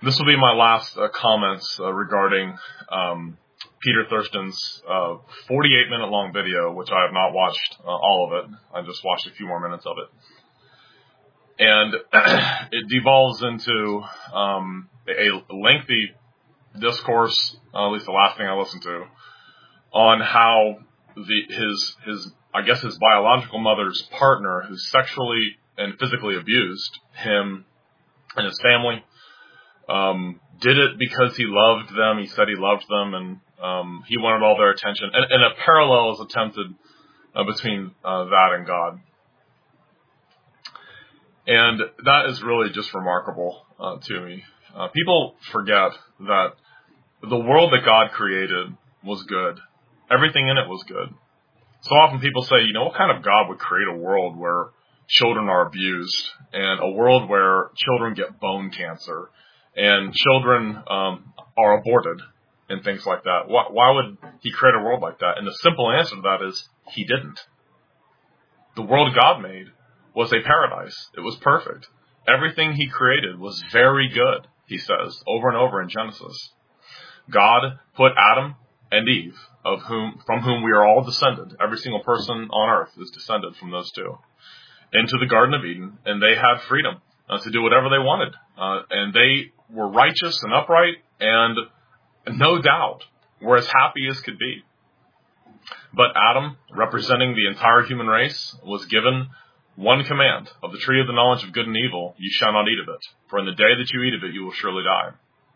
This will be my last comments regarding Peter Thurston's 48-minute long video, which I have not watched all of it. I just watched a few more minutes of it. And it devolves into a lengthy discourse, at least the last thing I listened to, on how his biological mother's partner, who sexually and physically abused him and his family, did it because he loved them. He said he loved them, and he wanted all their attention. And a parallel is attempted between that and God. And that is really just remarkable to me. People forget that the world that God created was good. Everything in it was good. So often people say, what kind of God would create a world where children are abused, and a world where children get bone cancer, and children are aborted, and things like that? Why would he create a world like that? And the simple answer to that is, he didn't. The world God made was a paradise. It was perfect. Everything he created was very good, he says, over and over in Genesis. God put Adam and Eve, from whom we are all descended. Every single person on earth is descended from those two, into the Garden of Eden, and they had freedom to do whatever they wanted. And they were righteous and upright, and no doubt were as happy as could be. But Adam, representing the entire human race, was given one command: of the tree of the knowledge of good and evil, you shall not eat of it, for in the day that you eat of it, you will surely die.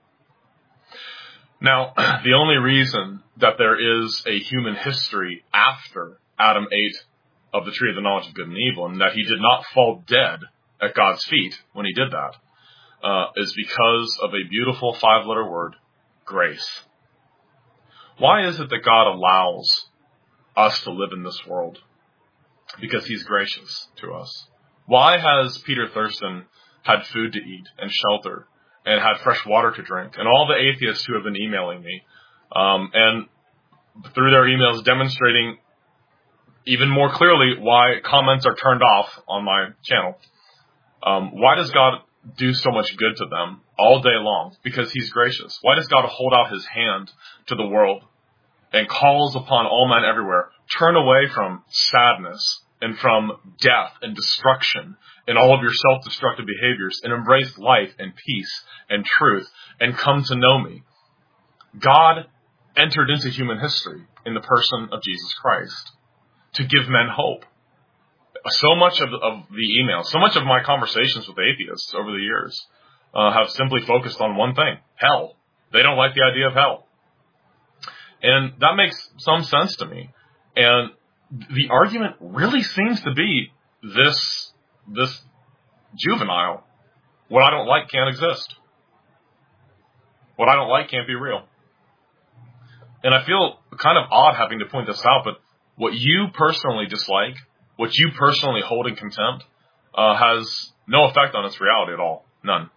Now, the only reason that there is a human history after Adam ate of the tree of the knowledge of good and evil, and that he did not fall dead at God's feet when he did that, is because of a beautiful 5-letter word: grace. Why is it that God allows us to live in this world? Because he's gracious to us. Why has Peter Thurston had food to eat and shelter and had fresh water to drink? And all the atheists who have been emailing me, and through their emails demonstrating even more clearly why comments are turned off on my channel. Why does God do so much good to them all day long? Because he's gracious. Why does God hold out his hand to the world and calls upon all men everywhere, turn away from sadness and from death and destruction and all of your self-destructive behaviors, and embrace life and peace and truth and come to know me? God entered into human history in the person of Jesus Christ to give men hope. So much of the emails, so much of my conversations with atheists over the years have simply focused on one thing: hell. They don't like the idea of hell. And that makes some sense to me. And the argument really seems to be this juvenile: what I don't like can't exist. What I don't like can't be real. And I feel kind of odd having to point this out, but what you personally dislike, what you personally hold in contempt, has no effect on its reality at all. None.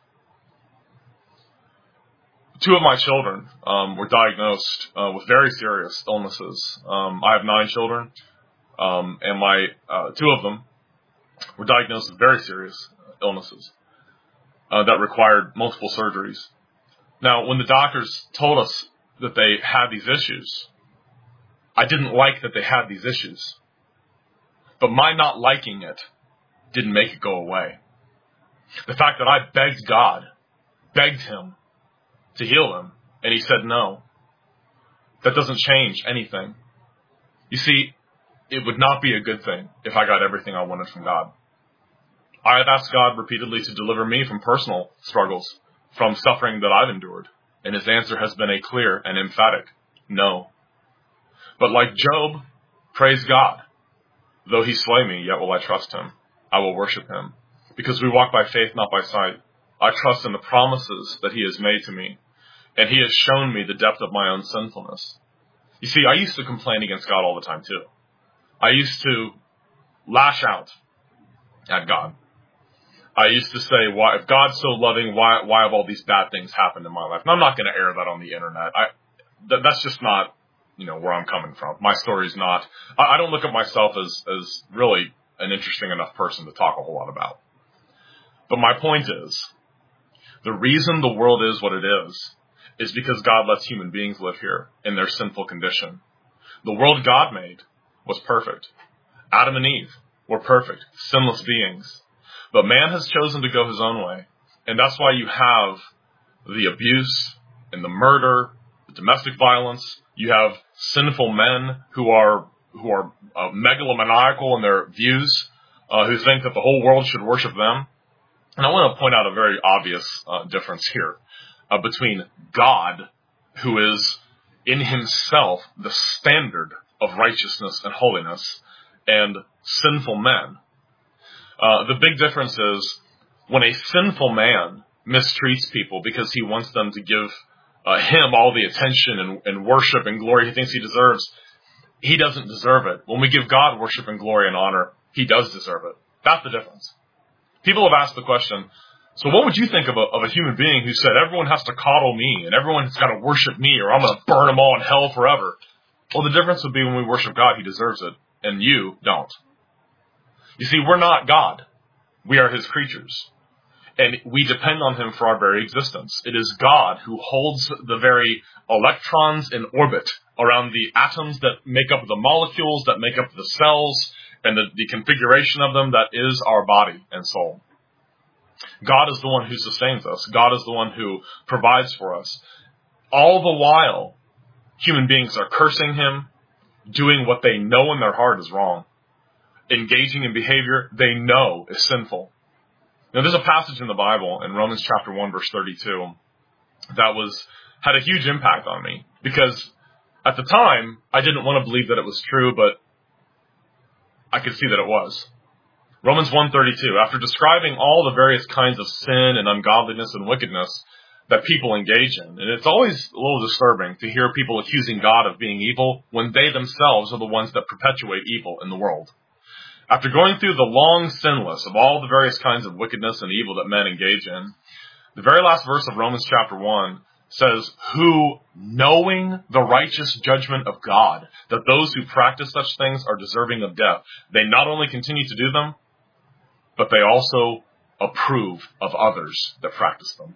2 of my children were diagnosed with very serious illnesses. I have 9 children, and my 2 of them were diagnosed with very serious illnesses that required multiple surgeries. Now, when the doctors told us that they had these issues, I didn't like that they had these issues. But my not liking it didn't make it go away. The fact that I begged God, begged him to heal them, and he said no, that doesn't change anything. You see, it would not be a good thing if I got everything I wanted from God. I have asked God repeatedly to deliver me from personal struggles, from suffering that I've endured, and his answer has been a clear and emphatic no. But like Job, praise God. Though he slay me, yet will I trust him. I will worship him. Because we walk by faith, not by sight. I trust in the promises that he has made to me, and he has shown me the depth of my own sinfulness. You see, I used to complain against God all the time too. I used to lash out at God. I used to say, "Why, if God's so loving, why have all these bad things happened in my life?" And I'm not going to air that on the internet. That's just not, where I'm coming from. My story's not. I don't look at myself as really an interesting enough person to talk a whole lot about. But my point is, The reason the world is what it is because God lets human beings live here in their sinful condition. The world God made was perfect. Adam and Eve were perfect, sinless beings. But man has chosen to go his own way. And that's why you have the abuse and the murder, the domestic violence. You have sinful men who are megalomaniacal in their views, who think that the whole world should worship them. And I want to point out a very obvious difference here between God, who is in himself the standard of righteousness and holiness, and sinful men. The big difference is when a sinful man mistreats people because he wants them to give him all the attention and worship and glory he thinks he deserves, he doesn't deserve it. When we give God worship and glory and honor, he does deserve it. That's the difference. People have asked the question, so what would you think of a human being who said everyone has to coddle me and everyone has got to worship me or I'm going to burn them all in hell forever? Well, the difference would be when we worship God, he deserves it, and you don't. You see, we're not God. We are his creatures. And we depend on him for our very existence. It is God who holds the very electrons in orbit around the atoms that make up the molecules, that make up the cells, and the configuration of them that is our body and soul. God is the one who sustains us. God is the one who provides for us. All the while, human beings are cursing him, doing what they know in their heart is wrong, engaging in behavior they know is sinful. Now, there's a passage in the Bible in Romans chapter 1, verse 32, that had a huge impact on me, because at the time, I didn't want to believe that it was true, but I could see that it was. Romans 1:32, after describing all the various kinds of sin and ungodliness and wickedness that people engage in, and it's always a little disturbing to hear people accusing God of being evil when they themselves are the ones that perpetuate evil in the world. After going through the long sin list of all the various kinds of wickedness and evil that men engage in, the very last verse of Romans chapter 1 says, who, knowing the righteous judgment of God, that those who practice such things are deserving of death, they not only continue to do them, but they also approve of others that practice them.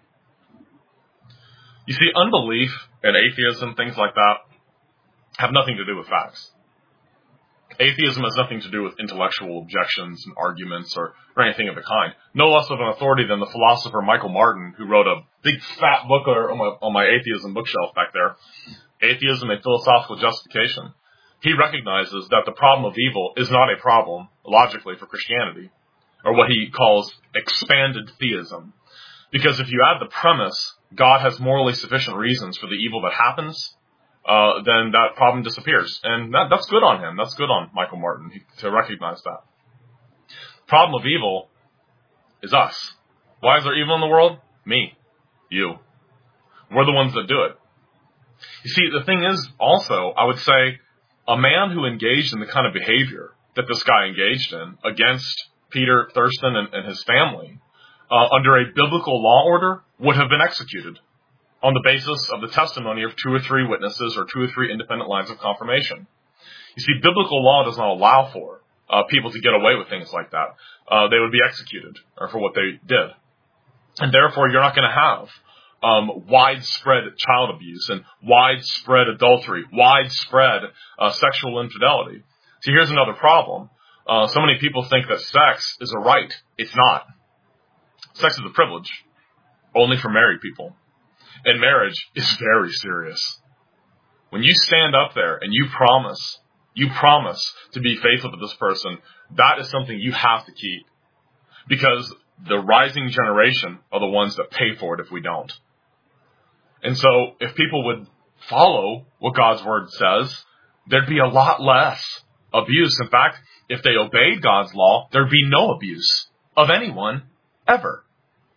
You see, unbelief and atheism, things like that, have nothing to do with facts. Atheism has nothing to do with intellectual objections and arguments or anything of the kind. No less of an authority than the philosopher Michael Martin, who wrote a big fat book on my atheism bookshelf back there, Atheism, a Philosophical Justification. He recognizes that the problem of evil is not a problem, logically, for Christianity, or what he calls expanded theism. Because if you add the premise, God has morally sufficient reasons for the evil that happens, then that problem disappears. And that's good on him. That's good on Michael Martin to recognize that. Problem of evil is us. Why is there evil in the world? Me. You. We're the ones that do it. You see, the thing is also, I would say, a man who engaged in the kind of behavior that this guy engaged in against Peter Thurston and his family, under a biblical law order, would have been executed on the basis of the testimony of 2 or 3 witnesses or 2 or 3 independent lines of confirmation. You see, biblical law does not allow for people to get away with things like that. They would be executed for what they did. And therefore, you're not going to have widespread child abuse and widespread adultery, widespread sexual infidelity. See, here's another problem. So many people think that sex is a right. It's not. Sex is a privilege, only for married people. And marriage is very serious. When you stand up there and you promise to be faithful to this person, that is something you have to keep. Because the rising generation are the ones that pay for it if we don't. And so if people would follow what God's word says, there'd be a lot less abuse. In fact, if they obeyed God's law, there'd be no abuse of anyone ever.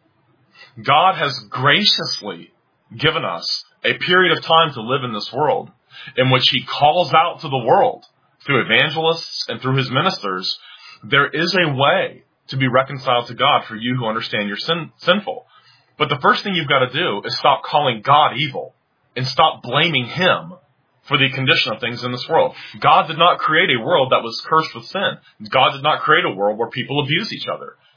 God has graciously given us a period of time to live in this world in which he calls out to the world through evangelists and through his ministers. There is a way to be reconciled to God for you who understand you're sinful. But the first thing you've got to do is stop calling God evil and stop blaming him for the condition of things in this world. God did not create a world that was cursed with sin. God did not create a world where people abuse each other.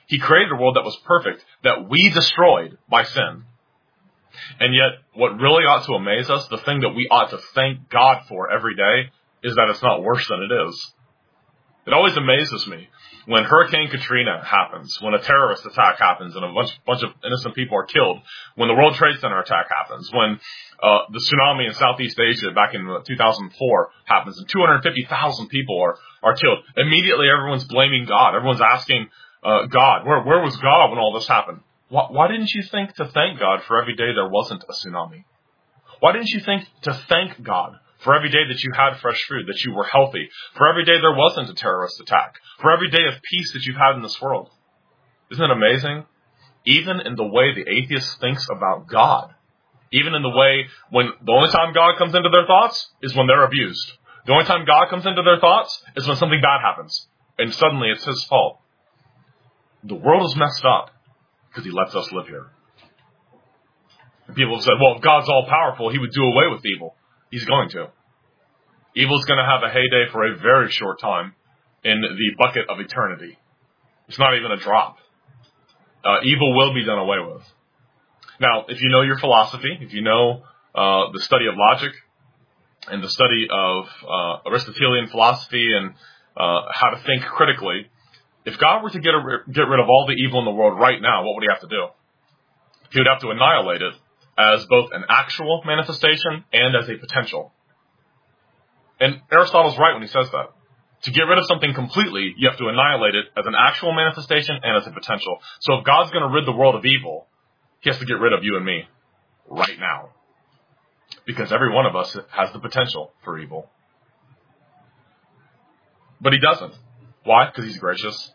He created a world that was perfect, that we destroyed by sin. And yet, what really ought to amaze us, the thing that we ought to thank God for every day, is that it's not worse than it is. It always amazes me when Hurricane Katrina happens, when a terrorist attack happens and a bunch of innocent people are killed, when the World Trade Center attack happens, when the tsunami in Southeast Asia back in 2004 happens and 250,000 people are killed. Immediately everyone's blaming God. Everyone's asking God, where was God when all this happened? Why didn't you think to thank God for every day there wasn't a tsunami? Why didn't you think to thank God for every day that you had fresh food, that you were healthy, for every day there wasn't a terrorist attack, for every day of peace that you've had in this world? Isn't it amazing? Even in the way the atheist thinks about God, even in the way when the only time God comes into their thoughts is when they're abused. The only time God comes into their thoughts is when something bad happens, and suddenly it's his fault. The world is messed up because he lets us live here. And people have said, well, if God's all-powerful, he would do away with evil. He's going to. Evil's going to have a heyday for a very short time in the bucket of eternity. It's not even a drop. Evil will be done away with. Now, if you know your philosophy, if you know the study of logic and the study of Aristotelian philosophy and how to think critically, if God were to get rid of all the evil in the world right now, what would he have to do? He would have to annihilate it as both an actual manifestation and as a potential. And Aristotle's right when he says that. To get rid of something completely, you have to annihilate it as an actual manifestation and as a potential. So if God's going to rid the world of evil, he has to get rid of you and me right now. Because every one of us has the potential for evil. But he doesn't. Why? Because he's gracious.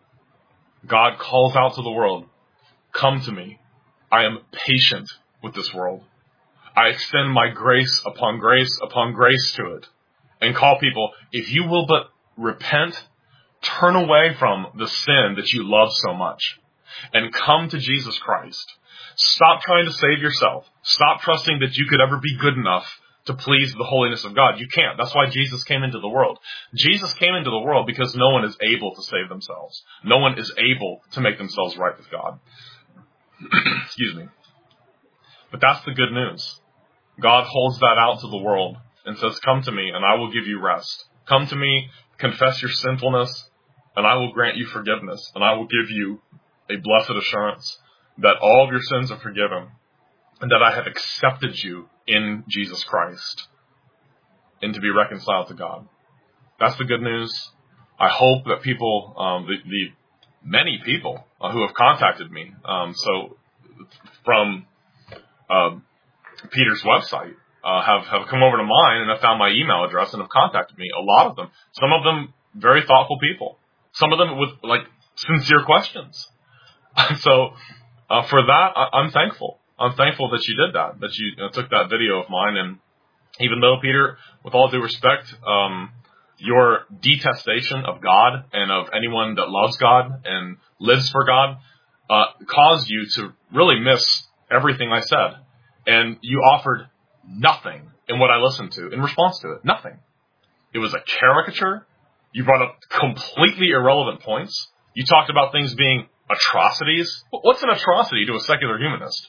God calls out to the world, come to me. I am patient with this world. I extend my grace upon grace upon grace to it. And call people, if you will but repent, turn away from the sin that you love so much, and come to Jesus Christ. Stop trying to save yourself. Stop trusting that you could ever be good enough to please the holiness of God. You can't. That's why Jesus came into the world. Jesus came into the world because no one is able to save themselves. No one is able to make themselves right with God. Excuse me. But that's the good news. God holds that out to the world and says, come to me and I will give you rest. Come to me, confess your sinfulness, and I will grant you forgiveness. And I will give you a blessed assurance that all of your sins are forgiven and that I have accepted you in Jesus Christ and to be reconciled to God. That's the good news. I hope that people, the many people who have contacted me, so from Peter's website, have come over to mine and have found my email address and have contacted me. A lot of them. Some of them very thoughtful people. Some of them with sincere questions. So for that, I'm thankful. I'm thankful that you did that you took that video of mine. And even though, Peter, with all due respect, your detestation of God and of anyone that loves God and lives for God caused you to really miss everything I said. And you offered nothing in what I listened to in response to it. Nothing. It was a caricature. You brought up completely irrelevant points. You talked about things being atrocities. What's an atrocity to a secular humanist?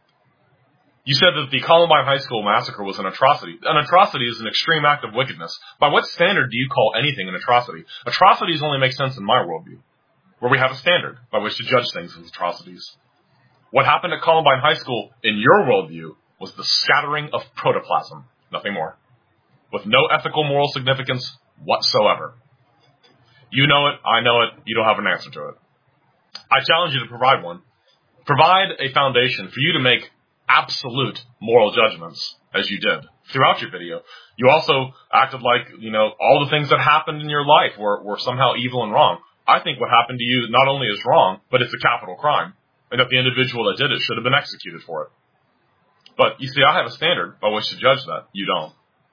You said that the Columbine High School massacre was an atrocity. An atrocity is an extreme act of wickedness. By what standard do you call anything an atrocity? Atrocities only make sense in my worldview, where we have a standard by which to judge things as atrocities. What happened at Columbine High School, in your worldview, was the scattering of protoplasm. Nothing more. With no ethical, moral significance whatsoever. You know it, I know it, you don't have an answer to it. I challenge you to provide one. Provide a foundation for you to make absolute moral judgments, as you did throughout your video. You also acted like, all the things that happened in your life were somehow evil and wrong. I think what happened to you not only is wrong, but it's a capital crime. And that the individual that did it should have been executed for it. But, you see, I have a standard by which to judge that. You don't.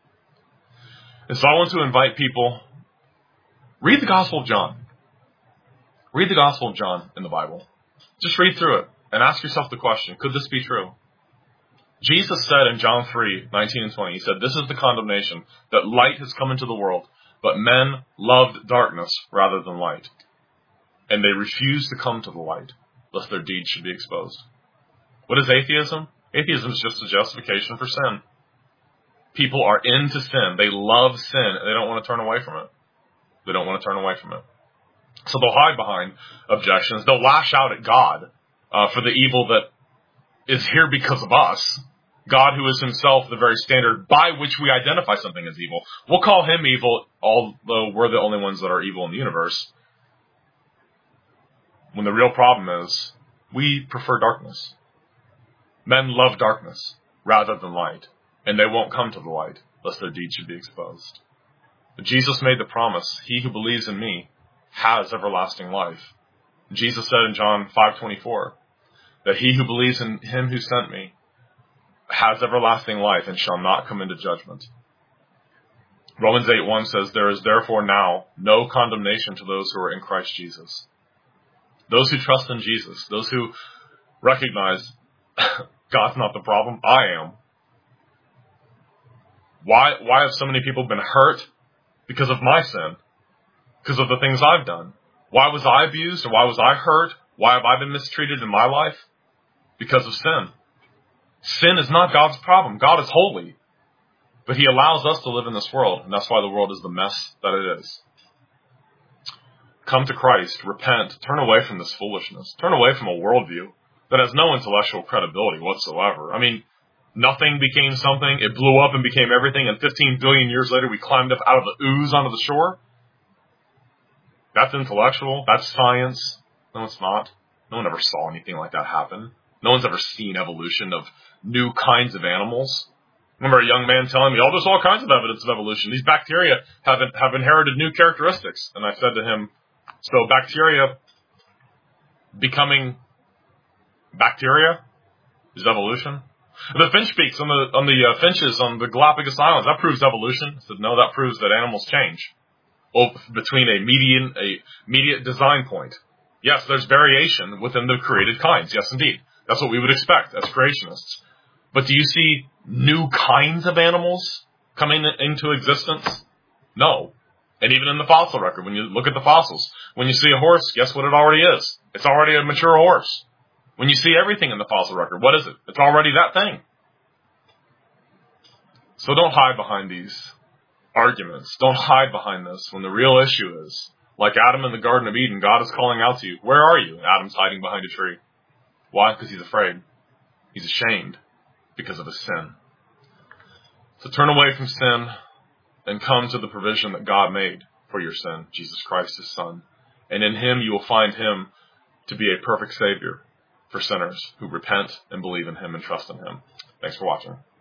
And so I want to invite people, read the Gospel of John. Read the Gospel of John in the Bible. Just read through it and ask yourself the question, could this be true? Jesus said in John 3:19 and 20, he said, this is the condemnation, that light has come into the world, but men loved darkness rather than light. and they refuse to come to the light, lest their deeds should be exposed. What is atheism? Atheism is just a justification for sin. People are into sin. They love sin, and they don't want to turn away from it. They don't want to turn away from it. So they'll hide behind objections. They'll lash out at God for the evil that is here because of us. God, who is himself the very standard by which we identify something as evil. We'll call him evil, although we're the only ones that are evil in the universe. When the real problem is, we prefer darkness. Men love darkness rather than light, and they won't come to the light, lest their deeds should be exposed. But Jesus made the promise, he who believes in me has everlasting life. Jesus said in John 5:24, that he who believes in him who sent me has everlasting life and shall not come into judgment. Romans 8:1 says, there is therefore now no condemnation to those who are in Christ Jesus. Those who trust in Jesus, those who recognize God's not the problem, I am. Why have so many people been hurt? Because of my sin. Because of the things I've done. Why was I abused? Or why was I hurt? Why have I been mistreated in my life? Because of sin. Sin is not God's problem. God is holy. But he allows us to live in this world, and that's why the world is the mess that it is. Come to Christ, repent, turn away from this foolishness. Turn away from a worldview that has no intellectual credibility whatsoever. I mean, nothing became something, it blew up and became everything, and 15 billion years later we climbed up out of the ooze onto the shore? That's intellectual, that's science. No, it's not. No one ever saw anything like that happen. No one's ever seen evolution of new kinds of animals. I remember a young man telling me, oh, there's all kinds of evidence of evolution. These bacteria have inherited new characteristics. And I said to him, so bacteria becoming bacteria is evolution? The finch beaks on the finches on the Galapagos Islands, that proves evolution. I said, no, that proves that animals change. Between a mediate design point. Yes, there's variation within the created kinds. Yes, indeed. That's what we would expect as creationists. But do you see new kinds of animals coming into existence? No. And even in the fossil record, when you look at the fossils, when you see a horse, guess what it already is? It's already a mature horse. When you see everything in the fossil record, what is it? It's already that thing. So don't hide behind these arguments. Don't hide behind this when the real issue is, like Adam in the Garden of Eden, God is calling out to you. Where are you? Adam's hiding behind a tree. Why? Because he's afraid. He's ashamed because of his sin. So turn away from sin and come to the provision that God made for your sin, Jesus Christ, his Son. And in him you will find him to be a perfect Savior for sinners who repent and believe in him and trust in him. Thanks for watching.